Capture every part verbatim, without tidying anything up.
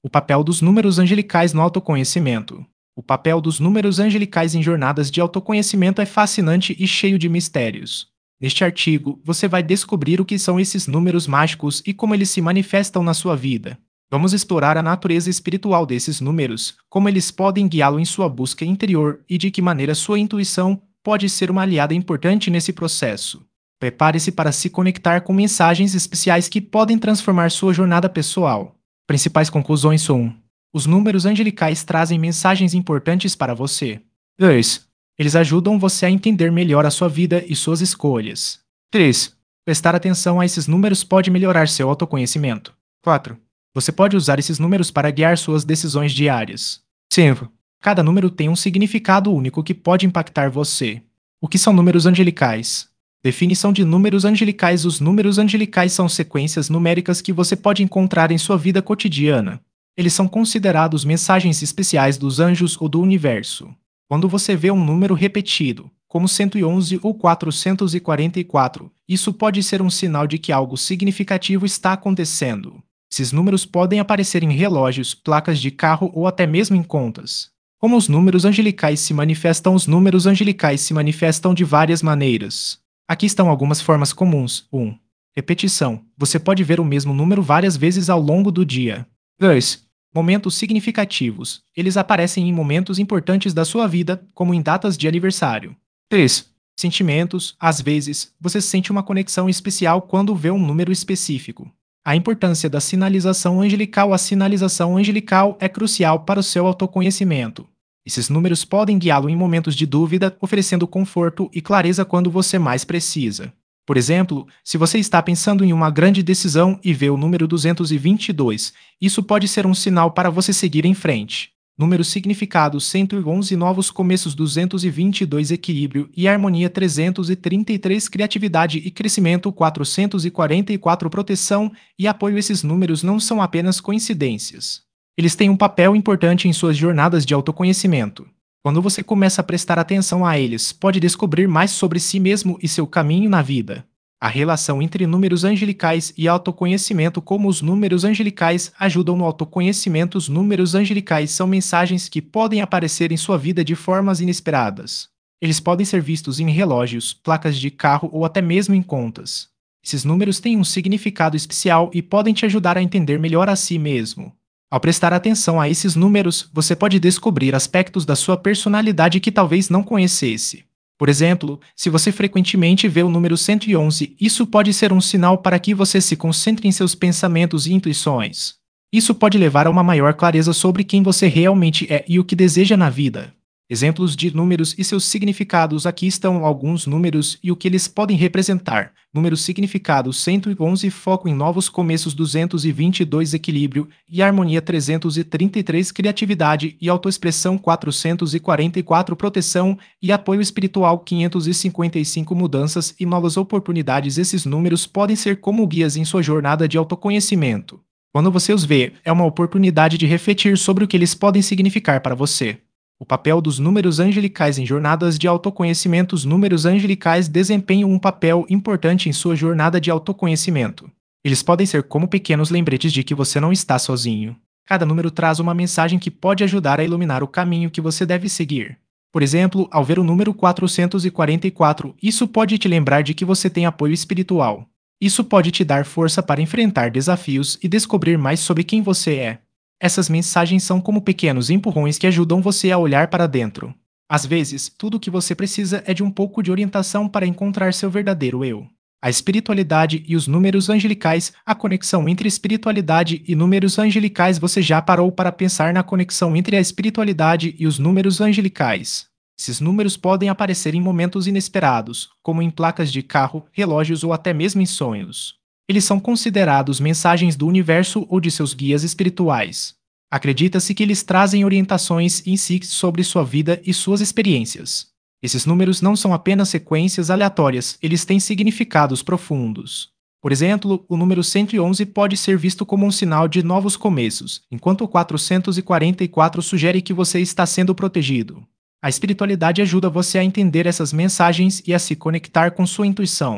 O papel dos números angelicais no autoconhecimento. O papel dos números angelicais em jornadas de autoconhecimento é fascinante e cheio de mistérios. Neste artigo, você vai descobrir o que são esses números mágicos e como eles se manifestam na sua vida. Vamos explorar a natureza espiritual desses números, como eles podem guiá-lo em sua busca interior e de que maneira sua intuição pode ser uma aliada importante nesse processo. Prepare-se para se conectar com mensagens especiais que podem transformar sua jornada pessoal. Principais conclusões são: os números angelicais trazem mensagens importantes para você. dois. Eles ajudam você a entender melhor a sua vida e suas escolhas. três. Prestar atenção a esses números pode melhorar seu autoconhecimento. quatro. Você pode usar esses números para guiar suas decisões diárias. cinco. Cada número tem um significado único que pode impactar você. O que são números angelicais? Definição de números angelicais: os números angelicais são sequências numéricas que você pode encontrar em sua vida cotidiana. Eles são considerados mensagens especiais dos anjos ou do universo. Quando você vê um número repetido, como cento e onze ou quatrocentos e quarenta e quatro, isso pode ser um sinal de que algo significativo está acontecendo. Esses números podem aparecer em relógios, placas de carro ou até mesmo em contas. Como os números angelicais se manifestam? Os números angelicais se manifestam de várias maneiras. Aqui estão algumas formas comuns. um. Repetição. Você pode ver o mesmo número várias vezes ao longo do dia. dois. Momentos significativos. Eles aparecem em momentos importantes da sua vida, como em datas de aniversário. três. Sentimentos. Às vezes, você sente uma conexão especial quando vê um número específico. A importância da sinalização angelical. A sinalização angelical é crucial para o seu autoconhecimento. Esses números podem guiá-lo em momentos de dúvida, oferecendo conforto e clareza quando você mais precisa. Por exemplo, se você está pensando em uma grande decisão e vê o número duzentos e vinte e dois, isso pode ser um sinal para você seguir em frente. Números significados: cento e onze, novos começos; duzentos e vinte e dois, equilíbrio e harmonia; trezentos e trinta e três, criatividade e crescimento; quatrocentos e quarenta e quatro, proteção e apoio. Esses números não são apenas coincidências. Eles têm um papel importante em suas jornadas de autoconhecimento. Quando você começa a prestar atenção a eles, pode descobrir mais sobre si mesmo e seu caminho na vida. A relação entre números angelicais e autoconhecimento. Como os números angelicais ajudam no autoconhecimento? Os números angelicais são mensagens que podem aparecer em sua vida de formas inesperadas. Eles podem ser vistos em relógios, placas de carro ou até mesmo em contas. Esses números têm um significado especial e podem te ajudar a entender melhor a si mesmo. Ao prestar atenção a esses números, você pode descobrir aspectos da sua personalidade que talvez não conhecesse. Por exemplo, se você frequentemente vê o número cento e onze, isso pode ser um sinal para que você se concentre em seus pensamentos e intuições. Isso pode levar a uma maior clareza sobre quem você realmente é e o que deseja na vida. Exemplos de números e seus significados. Aqui estão alguns números e o que eles podem representar. Número significado: cento e onze, foco em novos começos; duzentos e vinte e dois, equilíbrio e harmonia; trezentos e trinta e três, criatividade e autoexpressão; quatrocentos e quarenta e quatro, proteção e apoio espiritual; quinhentos e cinquenta e cinco, mudanças e novas oportunidades. Esses números podem ser como guias em sua jornada de autoconhecimento. Quando você os vê, é uma oportunidade de refletir sobre o que eles podem significar para você. O papel dos números angelicais em jornadas de autoconhecimento. Os números angelicais desempenham um papel importante em sua jornada de autoconhecimento. Eles podem ser como pequenos lembretes de que você não está sozinho. Cada número traz uma mensagem que pode ajudar a iluminar o caminho que você deve seguir. Por exemplo, ao ver o número quatrocentos e quarenta e quatro, isso pode te lembrar de que você tem apoio espiritual. Isso pode te dar força para enfrentar desafios e descobrir mais sobre quem você é. Essas mensagens são como pequenos empurrões que ajudam você a olhar para dentro. Às vezes, tudo o que você precisa é de um pouco de orientação para encontrar seu verdadeiro eu. A espiritualidade e os números angelicais. A conexão entre espiritualidade e números angelicais. Você já parou para pensar na conexão entre a espiritualidade e os números angelicais? Esses números podem aparecer em momentos inesperados, como em placas de carro, relógios ou até mesmo em sonhos. Eles são considerados mensagens do universo ou de seus guias espirituais. Acredita-se que eles trazem orientações e insights sobre sua vida e suas experiências. Esses números não são apenas sequências aleatórias, eles têm significados profundos. Por exemplo, o número cento e onze pode ser visto como um sinal de novos começos, enquanto o quatrocentos e quarenta e quatro sugere que você está sendo protegido. A espiritualidade ajuda você a entender essas mensagens e a se conectar com sua intuição.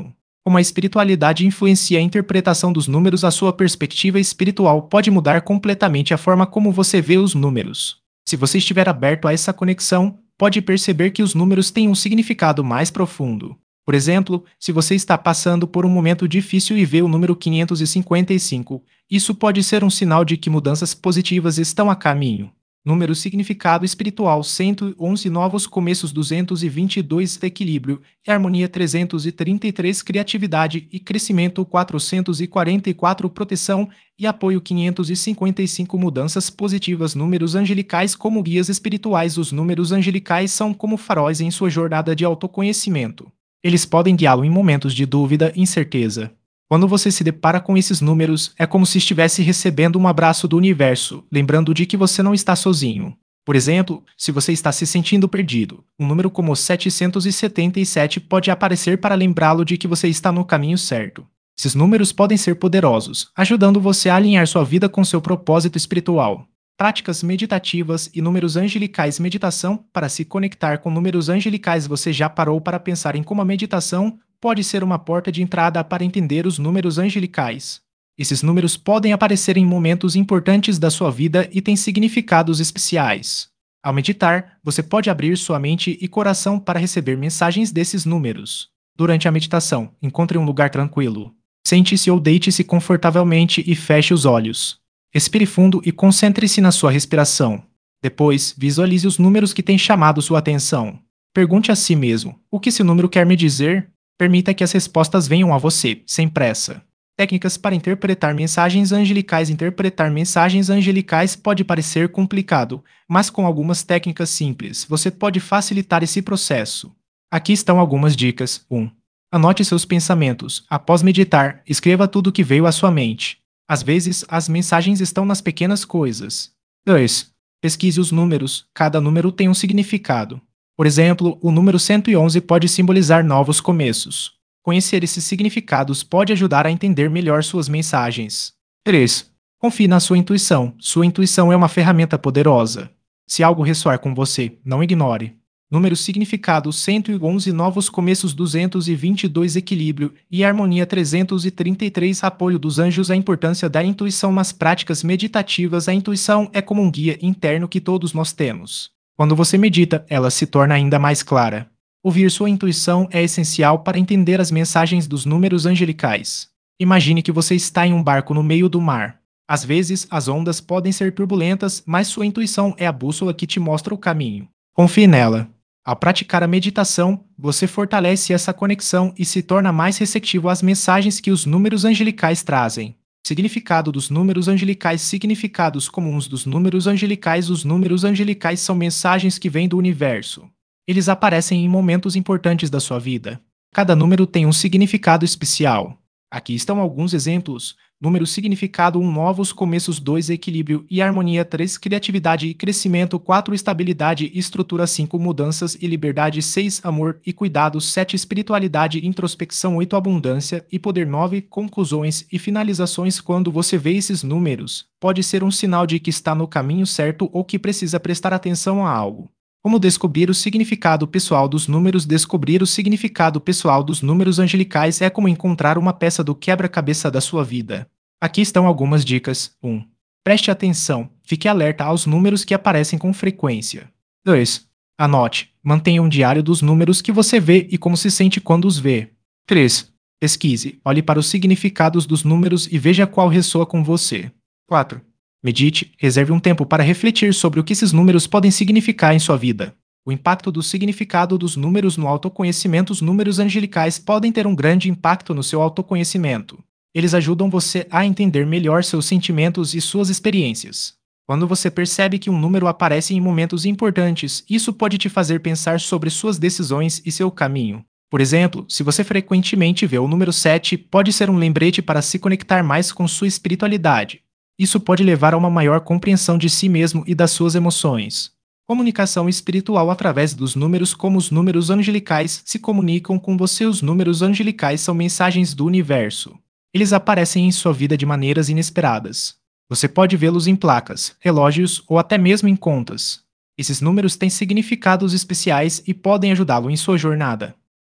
Como a espiritualidade influencia a interpretação dos números, a sua perspectiva espiritual pode mudar completamente a forma como você vê os números. Se você estiver aberto a essa conexão, pode perceber que os números têm um significado mais profundo. Por exemplo, se você está passando por um momento difícil e vê o número quinhentos e cinquenta e cinco, isso pode ser um sinal de que mudanças positivas estão a caminho. Número significado espiritual cento e onze novos começos duzentos e vinte e dois equilíbrio e harmonia trezentos e trinta e três criatividade e crescimento quatrocentos e quarenta e quatro proteção e apoio quinhentos e cinquenta e cinco mudanças positivas. Números angelicais como guias espirituais. Os números angelicais são como faróis em sua jornada de autoconhecimento. Eles podem guiá-lo em momentos de dúvida e incerteza. Quando você se depara com esses números, é como se estivesse recebendo um abraço do universo, lembrando de que você não está sozinho. Por exemplo, se você está se sentindo perdido, um número como setecentos e setenta e sete pode aparecer para lembrá-lo de que você está no caminho certo. Esses números podem ser poderosos, ajudando você a alinhar sua vida com seu propósito espiritual. Práticas meditativas e números angelicais. Meditação. Para se conectar com números angelicais, você já parou para pensar em como a meditação pode ser uma porta de entrada para entender os números angelicais? Esses números podem aparecer em momentos importantes da sua vida e têm significados especiais. Ao meditar, você pode abrir sua mente e coração para receber mensagens desses números. Durante a meditação, encontre um lugar tranquilo. Sente-se ou deite-se confortavelmente e feche os olhos. Respire fundo e concentre-se na sua respiração. Depois, visualize os números que têm chamado sua atenção. Pergunte a si mesmo: o que esse número quer me dizer? Permita que as respostas venham a você, sem pressa. Técnicas para interpretar mensagens angelicais. Interpretar mensagens angelicais pode parecer complicado, mas com algumas técnicas simples, você pode facilitar esse processo. Aqui estão algumas dicas. um. Anote seus pensamentos. Após meditar, escreva tudo o que veio à sua mente. Às vezes, as mensagens estão nas pequenas coisas. dois. Pesquise os números. Cada número tem um significado. Por exemplo, o número cento e onze pode simbolizar novos começos. Conhecer esses significados pode ajudar a entender melhor suas mensagens. três. Confie na sua intuição. Sua intuição é uma ferramenta poderosa. Se algo ressoar com você, não ignore. Número significado cento e onze novos começos duzentos e vinte e dois equilíbrio e harmonia trezentos e trinta e três apoio dos anjos. A importância da intuição nas práticas meditativas. A intuição é como um guia interno que todos nós temos. Quando você medita, ela se torna ainda mais clara. Ouvir sua intuição é essencial para entender as mensagens dos números angelicais. Imagine que você está em um barco no meio do mar. Às vezes, as ondas podem ser turbulentas, mas sua intuição é a bússola que te mostra o caminho. Confie nela. Ao praticar a meditação, você fortalece essa conexão e se torna mais receptivo às mensagens que os números angelicais trazem. Significado dos números angelicais. Significados comuns dos números angelicais. Os números angelicais são mensagens que vêm do universo. Eles aparecem em momentos importantes da sua vida. Cada número tem um significado especial. Aqui estão alguns exemplos. Número significado um novos começos. dois equilíbrio e harmonia. três criatividade e crescimento. quatro estabilidade e estrutura. cinco mudanças e liberdade. seis amor e cuidado. sete espiritualidade e introspecção. oito abundância e poder. nove conclusões e finalizações. Quando você vê esses números, pode ser um sinal de que está no caminho certo ou que precisa prestar atenção a algo. Como descobrir o significado pessoal dos números? Descobrir o significado pessoal dos números angelicais é como encontrar uma peça do quebra-cabeça da sua vida. Aqui estão algumas dicas. um. Preste atenção. Fique alerta aos números que aparecem com frequência. dois. Anote. Mantenha um diário dos números que você vê e como se sente quando os vê. três. Pesquise. Olhe para os significados dos números e veja qual ressoa com você. quatro. Medite, reserve um tempo para refletir sobre o que esses números podem significar em sua vida. O impacto do significado dos números no autoconhecimento. Os números angelicais podem ter um grande impacto no seu autoconhecimento. Eles ajudam você a entender melhor seus sentimentos e suas experiências. Quando você percebe que um número aparece em momentos importantes, isso pode te fazer pensar sobre suas decisões e seu caminho. Por exemplo, se você frequentemente vê o número sete, pode ser um lembrete para se conectar mais com sua espiritualidade. Isso pode levar a uma maior compreensão de si mesmo e das suas emoções. Comunicação espiritual através dos números. Como os números angelicais se comunicam com você? Os números angelicais são mensagens do universo. Eles aparecem em sua vida de maneiras inesperadas. Você pode vê-los em placas, relógios ou até mesmo em contas. Esses números têm significados especiais e podem ajudá-lo em sua jornada.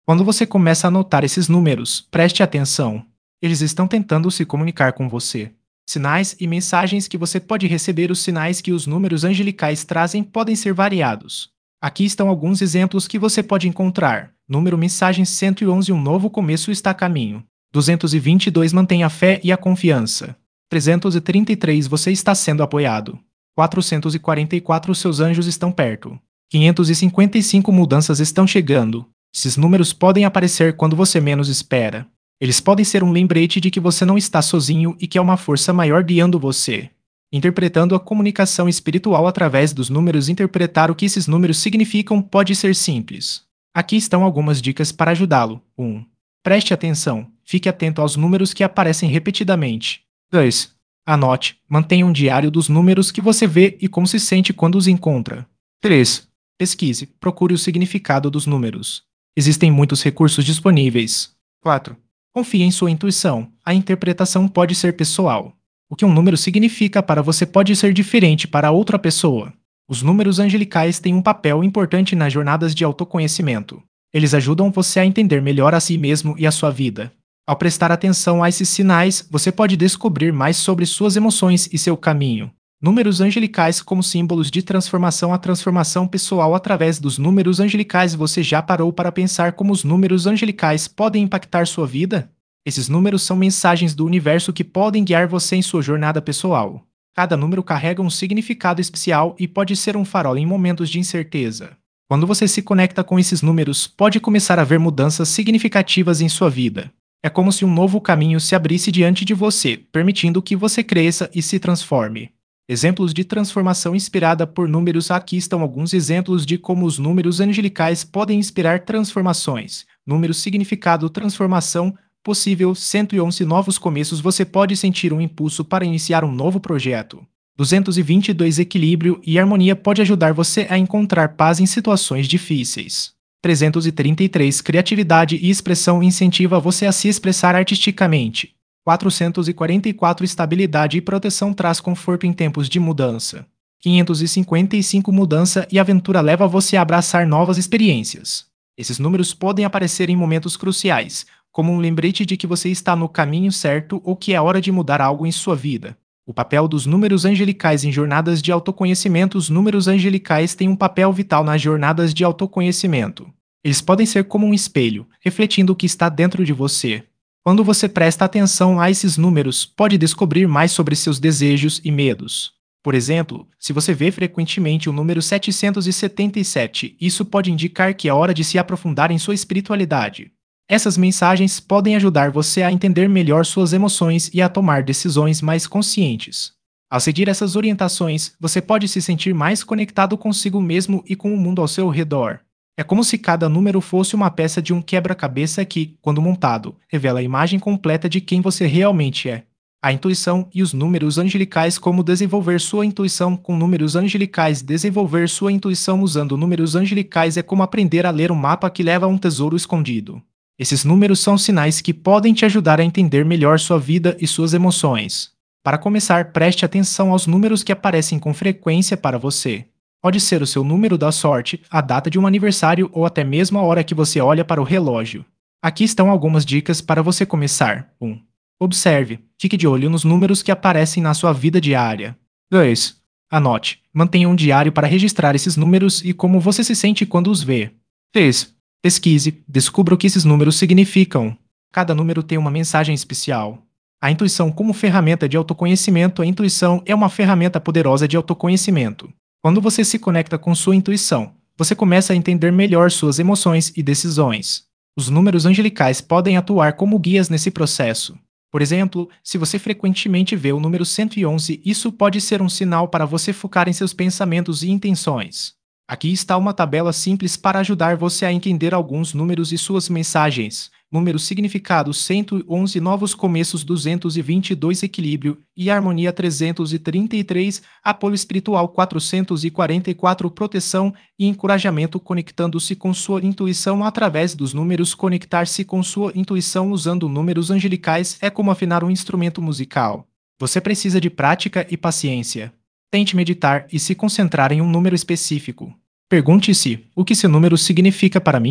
Quando você começa a notar esses números, preste atenção. Eles estão tentando se comunicar com você. Sinais e mensagens que você pode receber. Os sinais que os números angelicais trazem podem ser variados. Aqui estão alguns exemplos que você pode encontrar. Número mensagem cento e onze, um novo começo está a caminho. duzentos e vinte e dois, mantenha a fé e a confiança. trezentos e trinta e três, você está sendo apoiado. quatrocentos e quarenta e quatro, seus anjos estão perto. quinhentos e cinquenta e cinco, mudanças estão chegando. Esses números podem aparecer quando você menos espera. Eles podem ser um lembrete de que você não está sozinho e que há uma força maior guiando você. Interpretando a comunicação espiritual através dos números. Interpretar o que esses números significam pode ser simples. Aqui estão algumas dicas para ajudá-lo. um. Preste atenção. Fique atento aos números que aparecem repetidamente. dois. Anote. Mantenha um diário dos números que você vê e como se sente quando os encontra. três. Pesquise. Procure o significado dos números. Existem muitos recursos disponíveis. quatro. Confie em sua intuição. A interpretação pode ser pessoal. O que um número significa para você pode ser diferente para outra pessoa. Os números angelicais têm um papel importante nas jornadas de autoconhecimento. Eles ajudam você a entender melhor a si mesmo e a sua vida. Ao prestar atenção a esses sinais, você pode descobrir mais sobre suas emoções e seu caminho. Números angelicais como símbolos de transformação. A transformação pessoal através dos números angelicais. Você já parou para pensar como os números angelicais podem impactar sua vida? Esses números são mensagens do universo que podem guiar você em sua jornada pessoal. Cada número carrega um significado especial e pode ser um farol em momentos de incerteza. Quando você se conecta com esses números, pode começar a ver mudanças significativas em sua vida. É como se um novo caminho se abrisse diante de você, permitindo que você cresça e se transforme. Exemplos de transformação inspirada por números. Aqui estão alguns exemplos de como os números angelicais podem inspirar transformações. Número significado transformação possível cento e onze, novos começos. Você pode sentir um impulso para iniciar um novo projeto. duzentos e vinte e dois, equilíbrio e harmonia pode ajudar você a encontrar paz em situações difíceis. trezentos e trinta e três, criatividade e expressão incentiva você a se expressar artisticamente. quatrocentos e quarenta e quatro, estabilidade e proteção traz conforto em tempos de mudança. quinhentos e cinquenta e cinco, mudança e aventura leva você a abraçar novas experiências. Esses números podem aparecer em momentos cruciais, como um lembrete de que você está no caminho certo ou que é hora de mudar algo em sua vida. O papel dos números angelicais em jornadas de autoconhecimento. Os números angelicais têm um papel vital nas jornadas de autoconhecimento. Eles podem ser como um espelho, refletindo o que está dentro de você. Quando você presta atenção a esses números, pode descobrir mais sobre seus desejos e medos. Por exemplo, se você vê frequentemente o número setecentos e setenta e sete, isso pode indicar que é hora de se aprofundar em sua espiritualidade. Essas mensagens podem ajudar você a entender melhor suas emoções e a tomar decisões mais conscientes. Ao seguir essas orientações, você pode se sentir mais conectado consigo mesmo e com o mundo ao seu redor. É como se cada número fosse uma peça de um quebra-cabeça que, quando montado, revela a imagem completa de quem você realmente é. A intuição e os números angelicais. Como desenvolver sua intuição com números angelicais. Desenvolver sua intuição usando números angelicais é como aprender a ler um mapa que leva a um tesouro escondido. Esses números são sinais que podem te ajudar a entender melhor sua vida e suas emoções. Para começar, preste atenção aos números que aparecem com frequência para você. Pode ser o seu número da sorte, a data de um aniversário ou até mesmo a hora que você olha para o relógio. Aqui estão algumas dicas para você começar. um. Observe. Fique de olho nos números que aparecem na sua vida diária. dois. Anote. Mantenha um diário para registrar esses números e como você se sente quando os vê. três. Pesquise. Descubra o que esses números significam. Cada número tem uma mensagem especial. A intuição como ferramenta de autoconhecimento. A intuição é uma ferramenta poderosa de autoconhecimento. Quando você se conecta com sua intuição, você começa a entender melhor suas emoções e decisões. Os números angelicais podem atuar como guias nesse processo. Por exemplo, se você frequentemente vê o número cento e onze, isso pode ser um sinal para você focar em seus pensamentos e intenções. Aqui está uma tabela simples para ajudar você a entender alguns números e suas mensagens. Número significado cento e onze, novos começos. duzentos e vinte e dois, equilíbrio e harmonia. trezentos e trinta e três, apoio espiritual. quatrocentos e quarenta e quatro, proteção e encorajamento. Conectando-se com sua intuição através dos números. Conectar-se com sua intuição usando números angelicais é como afinar um instrumento musical. Você precisa de prática e paciência. Tente meditar e se concentrar em um número específico. Pergunte-se: o que esse número significa para mim?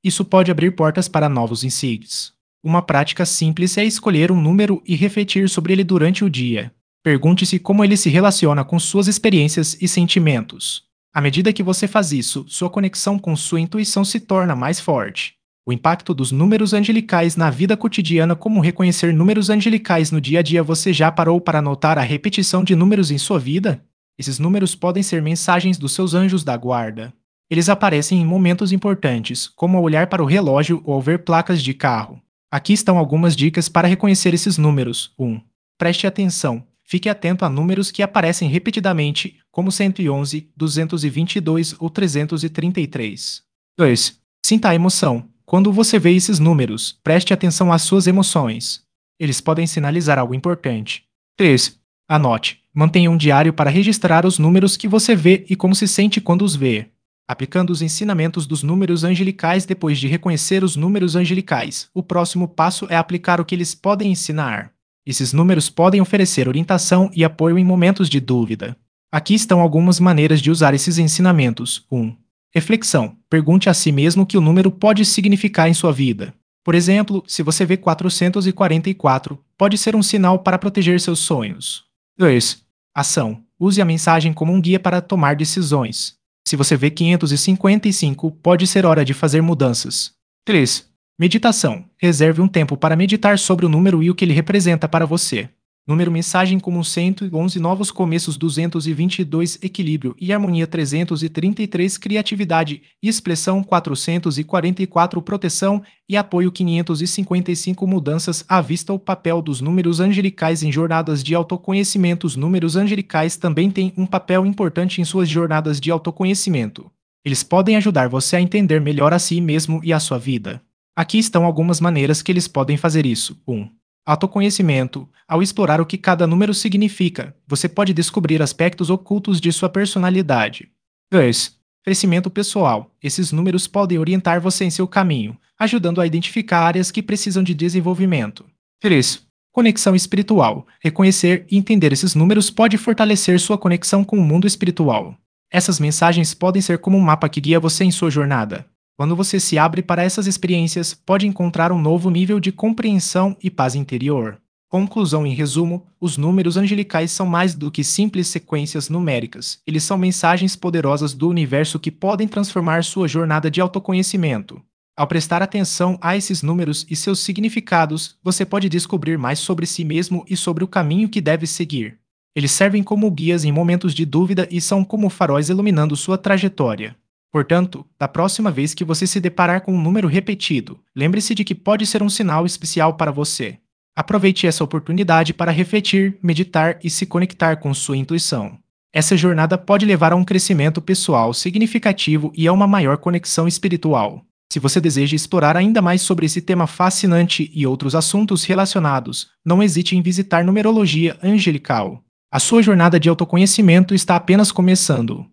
Isso pode abrir portas para novos insights. Uma prática simples é escolher um número e refletir sobre ele durante o dia. Pergunte-se como ele se relaciona com suas experiências e sentimentos. À medida que você faz isso, sua conexão com sua intuição se torna mais forte. O impacto dos números angelicais na vida cotidiana, como reconhecer números angelicais no dia a dia, você já parou para notar a repetição de números em sua vida? Esses números podem ser mensagens dos seus anjos da guarda. Eles aparecem em momentos importantes, como ao olhar para o relógio ou ao ver placas de carro. Aqui estão algumas dicas para reconhecer esses números. um. Preste atenção. Fique atento a números que aparecem repetidamente, como cento e onze, duzentos e vinte e dois ou trezentos e trinta e três. dois. Sinta a emoção. Quando você vê esses números, preste atenção às suas emoções. Eles podem sinalizar algo importante. três. Anote. Mantenha um diário para registrar os números que você vê e como se sente quando os vê. Aplicando os ensinamentos dos números angelicais depois de reconhecer os números angelicais, o próximo passo é aplicar o que eles podem ensinar. Esses números podem oferecer orientação e apoio em momentos de dúvida. Aqui estão algumas maneiras de usar esses ensinamentos. um. Reflexão. Pergunte a si mesmo o que o número pode significar em sua vida. Por exemplo, se você vê quatrocentos e quarenta e quatro, pode ser um sinal para proteger seus sonhos. dois. Ação. Use a mensagem como um guia para tomar decisões. Se você vê quinhentos e cinquenta e cinco, pode ser hora de fazer mudanças. três. Meditação. Reserve um tempo para meditar sobre o número e o que ele representa para você. Número mensagem como cento e onze novos começos, duzentos e vinte e dois equilíbrio e harmonia, trezentos e trinta e três criatividade e expressão, quatrocentos e quarenta e quatro proteção e apoio, quinhentos e cinquenta e cinco mudanças à vista. O papel dos números angelicais em jornadas de autoconhecimento. Os números angelicais também têm um papel importante em suas jornadas de autoconhecimento. Eles podem ajudar você a entender melhor a si mesmo e a sua vida. Aqui estão algumas maneiras que eles podem fazer isso. um. Autoconhecimento. Ao explorar o que cada número significa, você pode descobrir aspectos ocultos de sua personalidade. dois. Crescimento pessoal. Esses números podem orientar você em seu caminho, ajudando a identificar áreas que precisam de desenvolvimento. três. Conexão espiritual. Reconhecer e entender esses números pode fortalecer sua conexão com o mundo espiritual. Essas mensagens podem ser como um mapa que guia você em sua jornada. Quando você se abre para essas experiências, pode encontrar um novo nível de compreensão e paz interior. Conclusão. Em resumo, os números angelicais são mais do que simples sequências numéricas. Eles são mensagens poderosas do universo que podem transformar sua jornada de autoconhecimento. Ao prestar atenção a esses números e seus significados, você pode descobrir mais sobre si mesmo e sobre o caminho que deve seguir. Eles servem como guias em momentos de dúvida e são como faróis iluminando sua trajetória. Portanto, da próxima vez que você se deparar com um número repetido, lembre-se de que pode ser um sinal especial para você. Aproveite essa oportunidade para refletir, meditar e se conectar com sua intuição. Essa jornada pode levar a um crescimento pessoal significativo e a uma maior conexão espiritual. Se você deseja explorar ainda mais sobre esse tema fascinante e outros assuntos relacionados, não hesite em visitar Numerologia Angelical. A sua jornada de autoconhecimento está apenas começando.